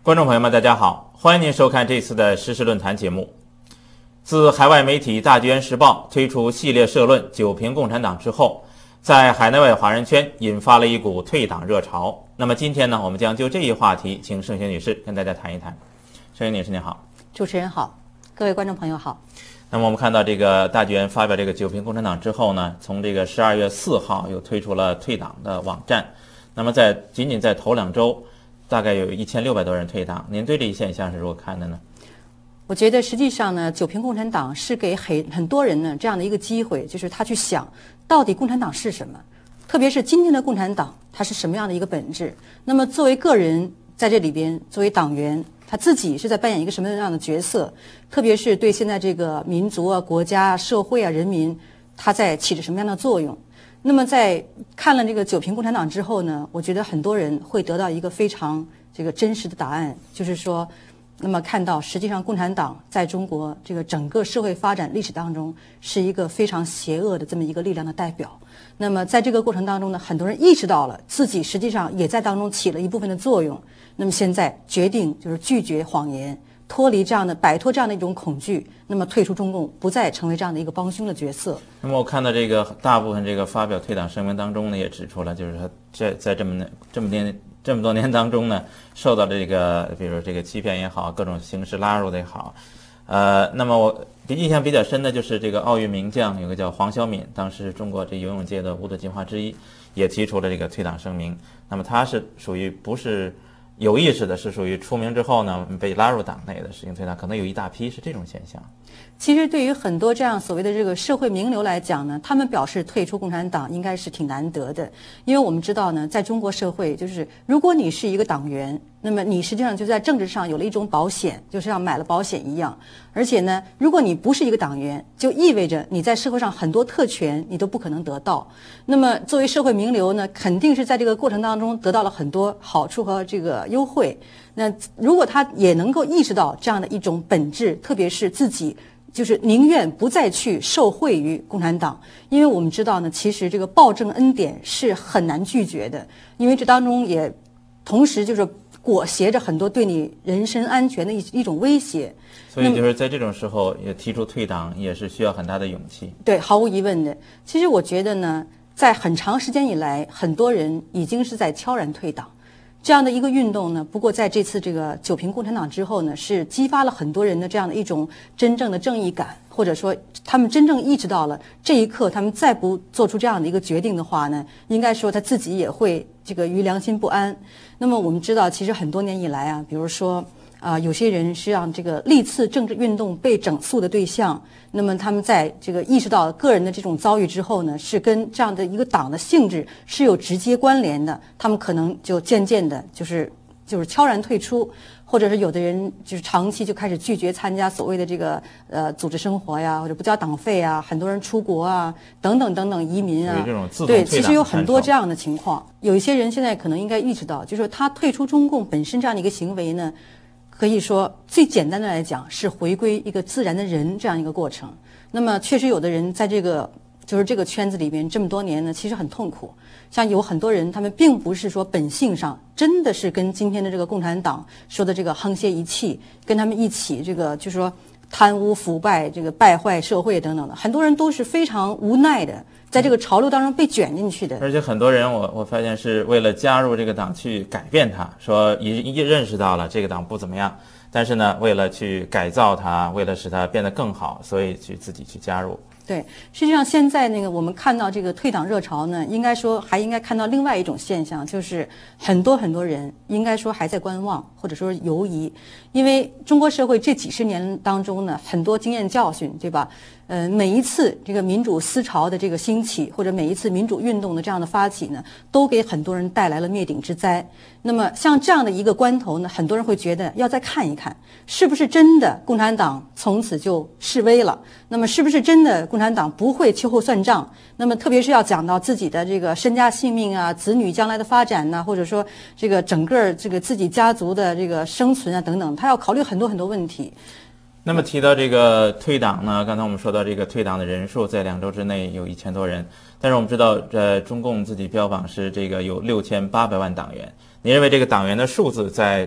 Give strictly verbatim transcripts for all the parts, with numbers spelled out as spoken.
观众朋友们，大家好，欢迎您收看这次的时事论坛节目。自海外媒体《大纪元时报》推出系列社论九评共产党之后，在海内外华人圈引发了一股退党热潮。那么今天呢，我们将就这一话题，请盛雪女士跟大家谈一谈。盛雪女士您好。 主持人好，各位观众朋友好。 那么我们看到这个大纪元发表这个九评共产党之后呢，从这个十二月四号又推出了退党的网站。那么在仅仅在头两周，大概有一千六百多人退党。您对这一现象是如何看的呢？ 我觉得实际上呢，九评共产党是给很很多人呢这样的一个机会，就是他去想到底共产党是什么，特别是今天的共产党它是什么样的一个本质。那么作为个人在这里边，作为党员，他自己是在扮演一个什么样的角色？特别是对现在这个民族啊、国家啊、社会啊、人民，他在起着什么样的作用？那么在看了这个九评共产党之后呢，我觉得很多人会得到一个非常这个真实的答案，就是说，那么看到实际上共产党在中国这个整个社会发展历史当中是一个非常邪恶的这么一个力量的代表。那么在这个过程当中呢，很多人意识到了自己实际上也在当中起了一部分的作用。那么现在决定就是拒绝谎言，脱离这样的摆脱这样的一种恐惧，那么退出中共，不再成为这样的一个帮凶的角色。 那么我看到这个大部分这个发表退党声明当中呢，也指出了，就是他在在这么这么年这么多年当中呢，受到这个比如说这个欺骗也好，各种形式拉入的也好，呃，那么我印象比较深的就是这个奥运名将有个叫黄晓敏，当时中国这游泳界的五朵金花之一，也提出了这个退党声明。那么他是属于不是有意识的，是属于出名之后呢被拉入党内的实行退党，可能有一大批是这种现象。 其实对于很多这样所谓的这个社会名流来讲呢，他们表示退出共产党应该是挺难得的，因为我们知道呢，在中国社会，就是如果你是一个党员，那么你实际上就在政治上有了一种保险，就像买了保险一样。而且呢，如果你不是一个党员，就意味着你在社会上很多特权你都不可能得到。那么作为社会名流呢，肯定是在这个过程当中得到了很多好处和这个优惠。那如果他也能够意识到这样的一种本质，特别是自己就是宁愿不再去受惠于共产党，因为我们知道呢，其实这个暴政恩典是很难拒绝的，因为这当中也同时就是裹挟着很多对你人身安全的一一种威胁。 所以就是在这种时候也提出退党也是需要很大的勇气。 对，毫无疑问的。其实我觉得呢，在很长时间以来，很多人已经是在悄然退党。这样的一个运动呢，不过在这次这个九评共产党之后呢，是激发了很多人的这样的一种真正的正义感，或者说他们真正意识到了这一刻他们再不做出这样的一个决定的话呢，应该说他自己也会这个于良心不安。那么我们知道，其实很多年以来啊，比如说啊、呃，有些人是让这个历次政治运动被整肃的对象，那么他们在这个意识到个人的这种遭遇之后呢，是跟这样的一个党的性质是有直接关联的，他们可能就渐渐的就是就是悄然退出，或者是有的人就是长期就开始拒绝参加所谓的这个呃组织生活呀，或者不交党费啊，很多人出国啊，等等等等移民啊，对，其实有很多这样的情况。有一些人现在可能应该意识到，就是说他退出中共本身这样的一个行为呢，可以说最简单的来讲是回归一个自然的人这样一个过程。那么确实有的人在这个就是这个圈子里边这么多年呢，其实很痛苦。像有很多人他们并不是说本性上真的是跟今天的这个共产党说的这个沆瀣一气，跟他们一起这个就是说贪污腐败这个败坏社会等等的，很多人都是非常无奈的在这个潮流当中被卷进去的。 而且很多人我我发现是为了加入这个党去改变它，说一一认识到了这个党不怎么样，但是呢为了去改造它，为了使它变得更好，所以去自己去加入。 对，实际上现在那个我们看到这个退党热潮呢，应该说还应该看到另外一种现象，就是很多很多人应该说还在观望或者说犹疑，因为中国社会这几十年当中呢，很多经验教训，对吧？呃，每一次这个民主思潮的这个兴起，或者每一次民主运动的这样的发起呢，都给很多人带来了灭顶之灾。那么像这样的一个关头呢，很多人会觉得要再看一看，是不是真的共产党从此就示威了？那么是不是真的共产党不会秋后算账？那么特别是要讲到自己的这个身家性命啊，子女将来的发展呐、或者说这个整个这个自己家族的这个生存啊等等，他要考虑很多很多问题。 那么提到这个退党呢，刚才我们说到这个退党的人数在两周之内有一千多人，但是我们知道，呃，中共自己标榜是这个有六千八百万党员。您认为这个党员的数字在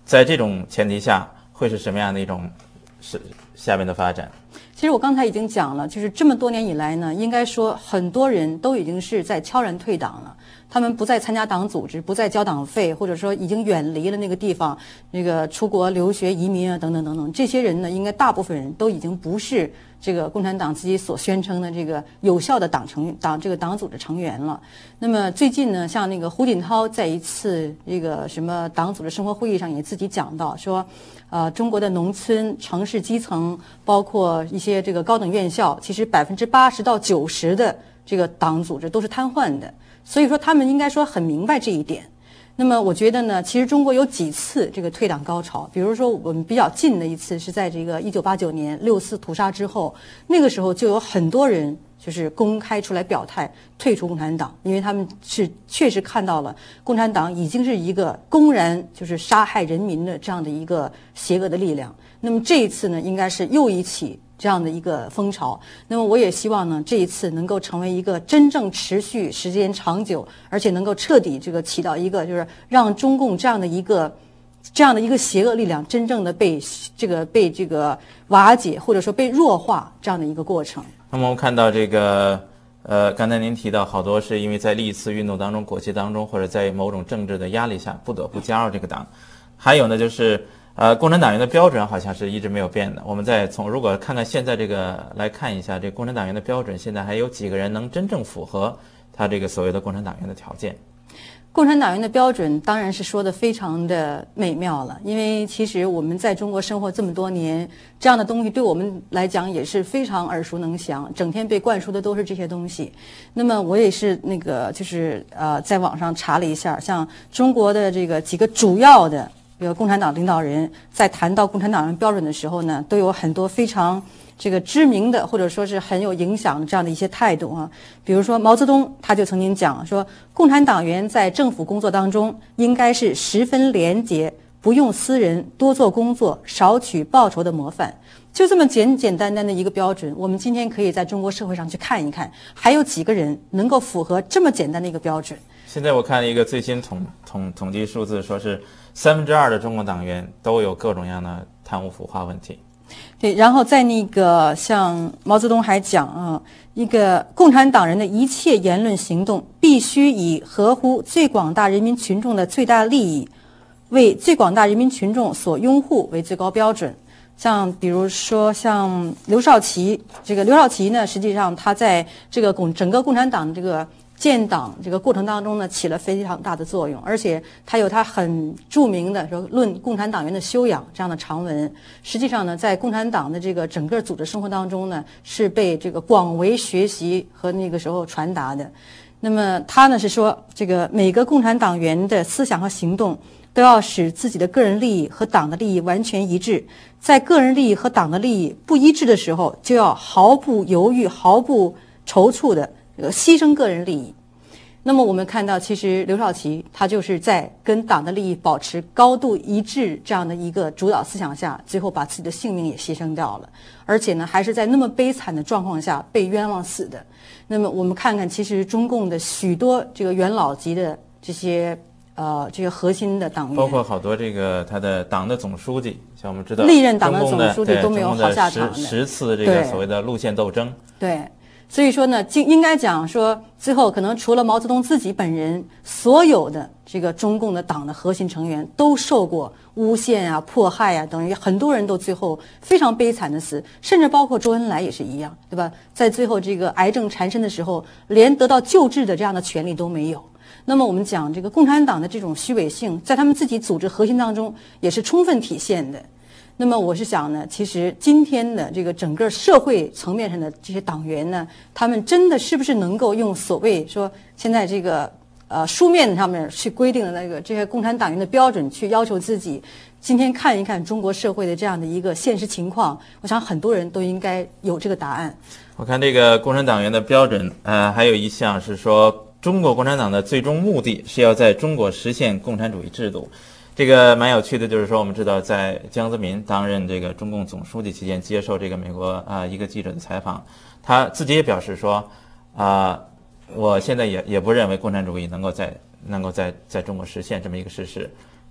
在这种前提下，会是什么样的一种是下面的发展？ 其实我刚才已经讲了，就是这么多年以来呢，应该说很多人都已经是在悄然退党了。他们不再参加党组织，不再交党费，或者说已经远离了那个地方，那个出国留学、移民啊，等等等等。这些人呢，应该大部分人都已经不是这个共产党自己所宣称的这个有效的党成党这个党组织成员了。那么最近呢，像那个胡锦涛在一次这个什么党组织生活会议上也自己讲到说，呃，中国的农村、城市基层，包括一些这个高等院校，其实百分之八十到九十的这个党组织都是瘫痪的。所以说，他们应该说很明白这一点。那么，我觉得呢，其实中国有几次这个退党高潮，比如说我们比较近的一次是在这个一九八九年六四屠杀之后，那个时候就有很多人就是公开出来表态退出共产党，因为他们是确实看到了共产党已经是一个公然就是杀害人民的这样的一个邪恶的力量。那么这一次呢，应该是又一起这样的一个风潮。那么我也希望呢，这一次能够成为一个真正持续、时间长久，而且能够彻底这个起到一个就是让中共这样的一个这样的一个邪恶力量真正的被这个被这个瓦解，或者说被弱化这样的一个过程。 那么我们看到这个呃，刚才您提到好多是因为在历次运动当中、国际当中，或者在某种政治的压力下不得不加入这个党。还有呢，就是呃，共产党员的标准好像是一直没有变的。我们再从如果看看现在这个来看一下，这个共产党员的标准，现在还有几个人能真正符合他这个所谓的共产党员的条件？ 共产党员的标准当然是说的非常的美妙了，因为其实我们在中国生活这么多年，这样的东西对我们来讲也是非常耳熟能详，整天被灌输的都是这些东西。那么我也是那个就是呃在网上查了一下，像中国的这个几个主要的这个共产党领导人在谈到共产党员标准的时候呢，都有很多非常这个知名的或者说是很有影响的这样的一些态度啊。比如说毛泽东他就曾经讲说，共产党员在政府工作当中应该是十分廉洁，不用私人，多做工作，少取报酬的模范。就这么简简单单的一个标准，我们今天可以在中国社会上去看一看，还有几个人能够符合这么简单的一个标准。 现在我看了一个最新统统统计数字，说是三分之二的中国党员都有各种各样的贪污腐化问题。 对，然后在那个像毛泽东还讲啊，一个共产党人的一切言论行动必须以合乎最广大人民群众的最大利益，为最广大人民群众所拥护为最高标准。像比如说像刘少奇，这个刘少奇呢，实际上他在这个共整个共产党这个建党这个过程当中呢，起了非常大的作用，而且他有他很著名的说《论共产党员的修养》这样的长文。实际上呢，在共产党的这个整个组织生活当中呢，是被这个广为学习和那个时候传达的。那么他呢是说，这个每个共产党员的思想和行动都要使自己的个人利益和党的利益完全一致，在个人利益和党的利益不一致的时候，就要毫不犹豫、毫不踌躇的牺牲个人利益。那么我们看到，其实刘少奇他就是在跟党的利益保持高度一致这样的一个主导思想下，最后把自己的性命也牺牲掉了，而且呢，还是在那么悲惨的状况下被冤枉死的。那么我们看看，其实中共的许多这个元老级的这些呃这个核心的党员， 包括好多这个他的党的总书记，像我们知道历任党的总书记都没有好下场的， 十十次这个所谓的路线斗争， 对。所以说呢，应应该讲说，最后可能除了毛泽东自己本人，所有的这个中共的党的核心成员都受过诬陷啊、迫害啊，等于很多人都最后非常悲惨的死，甚至包括周恩来也是一样，对吧？在最后这个癌症缠身的时候，连得到救治的这样的权利都没有。那么我们讲这个共产党的这种虚伪性，在他们自己组织核心当中也是充分体现的。那么我是想呢，其实今天的这个整个社会层面上的这些党员呢，他们真的是不是能够用所谓说现在这个呃书面上面去规定的那个这些共产党员的标准去要求自己？今天看一看中国社会的这样的一个现实情况，我想很多人都应该有这个答案。 我看这个共产党员的标准，呃，还有一项是说，中国共产党的最终目的是要在中国实现共产主义制度。这个蛮有趣的，就是说，我们知道，在江泽民担任这个中共总书记期间，接受这个美国啊、呃、一个记者的采访，他自己也表示说，啊、呃，我现在也也不认为共产主义能够在能够在在中国实现这么一个事实。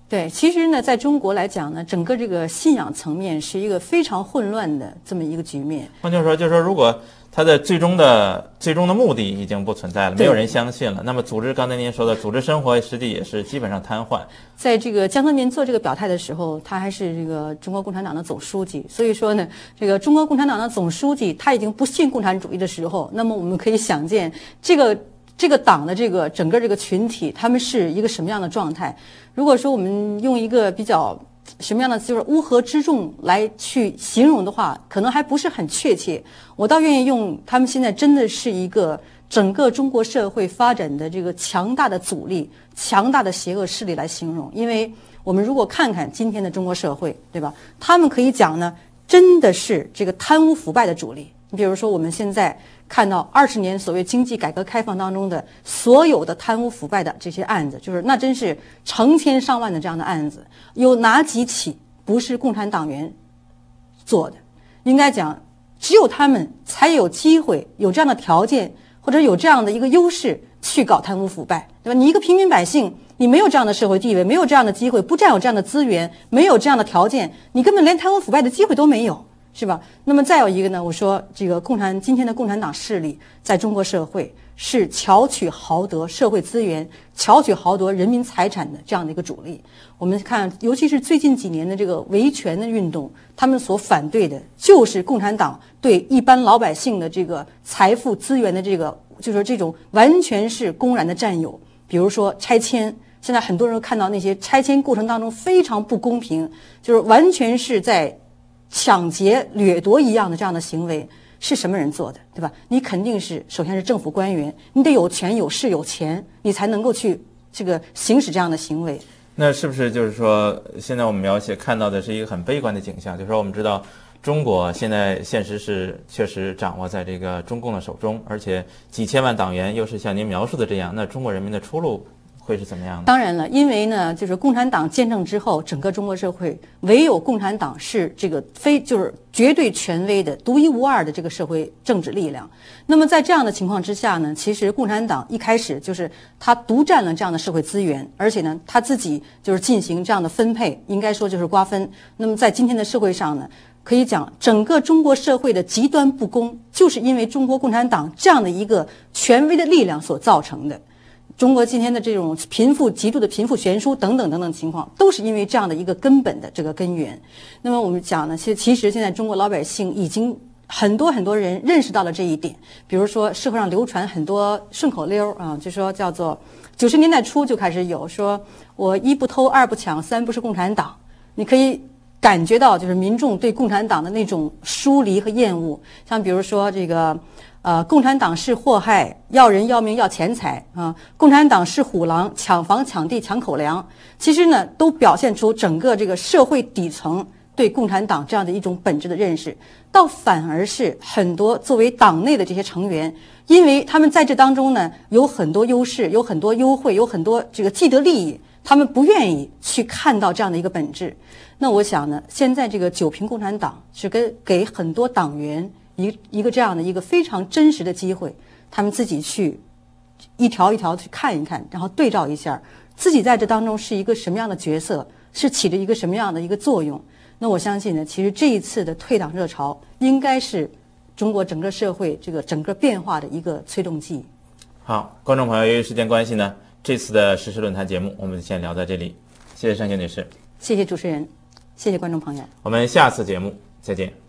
对，其实呢，在中国来讲呢，整个这个信仰层面是一个非常混乱的这么一个局面。 换句话说，就是说，如果它的最终的最终的目的已经不存在了，没有人相信了，那么组织刚才您说的组织生活实际也是基本上瘫痪。 在这个江泽民做这个表态的时候，他还是这个中国共产党的总书记，所以说呢，这个中国共产党的总书记他已经不信共产主义的时候，那么我们可以想见这个这个党的这个整个这个群体他们是一个什么样的状态。如果说我们用一个比较什么样的就是乌合之众来去形容的话，可能还不是很确切。我倒愿意用他们现在真的是一个整个中国社会发展的这个强大的阻力、强大的邪恶势力来形容。因为我们如果看看今天的中国社会，对吧？他们可以讲呢，真的是这个贪污腐败的主力。你比如说我们现在看到二十年所谓经济改革开放当中的所有的贪污腐败的这些案子，就是那真是成千上万的这样的案子，有哪几起不是共产党员做的？应该讲，只有他们才有机会有这样的条件，或者有这样的一个优势去搞贪污腐败，对吧？你一个平民百姓，你没有这样的社会地位，没有这样的机会，不占有这样的资源，没有这样的条件，你根本连贪污腐败的机会都没有。是吧？那么再有一个呢，我说这个共产今天的共产党势力在中国社会是巧取豪夺社会资源、巧取豪夺人民财产的这样的一个主力。我们看，尤其是最近几年的这个维权的运动，他们所反对的就是共产党对一般老百姓的这个财富资源的这个，就是这种完全是公然的占有。比如说拆迁，现在很多人看到那些拆迁过程当中非常不公平，就是完全是在抢劫掠夺一样的这样的行为，是什么人做的，对吧？你肯定是首先是政府官员，你得有权有势有钱，你才能够去这个行使这样的行为。 那是不是就是说，现在我们描写看到的是一个很悲观的景象？就是说，我们知道中国现在现实是确实掌握在这个中共的手中，而且几千万党员又是像您描述的这样，那中国人民的出路会是怎么样的？ 当然了，因为呢，就是共产党建政之后，整个中国社会唯有共产党是这个非就是绝对权威的、独一无二的这个社会政治力量。那么在这样的情况之下呢，其实共产党一开始就是他独占了这样的社会资源，而且呢，他自己就是进行这样的分配，应该说就是瓜分。那么在今天的社会上呢，可以讲整个中国社会的极端不公，就是因为中国共产党这样的一个权威的力量所造成的。中国今天的这种贫富极度的贫富悬殊等等等等情况，都是因为这样的一个根本的这个根源。那么我们讲呢，其实其实现在中国老百姓已经很多很多人认识到了这一点。比如说社会上流传很多顺口溜啊，就说叫做九十年代初就开始有说我一不偷二不抢三不是共产党。你可以感觉到就是民众对共产党的那种疏离和厌恶。像比如说这个呃，共产党是祸害，要人要命要钱财啊！共产党是虎狼，抢房抢地抢口粮。其实呢，都表现出整个这个社会底层对共产党这样的一种本质的认识。倒反而是很多作为党内的这些成员，因为他们在这当中呢有很多优势，有很多优惠，有很多这个既得利益，他们不愿意去看到这样的一个本质。那我想呢，现在这个九平共产党是跟给很多党员一一个这样的一个非常真实的机会，他们自己去一条一条去看一看，然后对照一下自己在这当中是一个什么样的角色，是起着一个什么样的一个作用。那我相信呢，其实这一次的退党热潮应该是中国整个社会这个整个变化的一个催动剂。 好，观众朋友，由于时间关系呢，这次的时事论坛节目我们先聊到这里。谢谢尚贤女士， 谢谢主持人，谢谢观众朋友， 我们下次节目再见。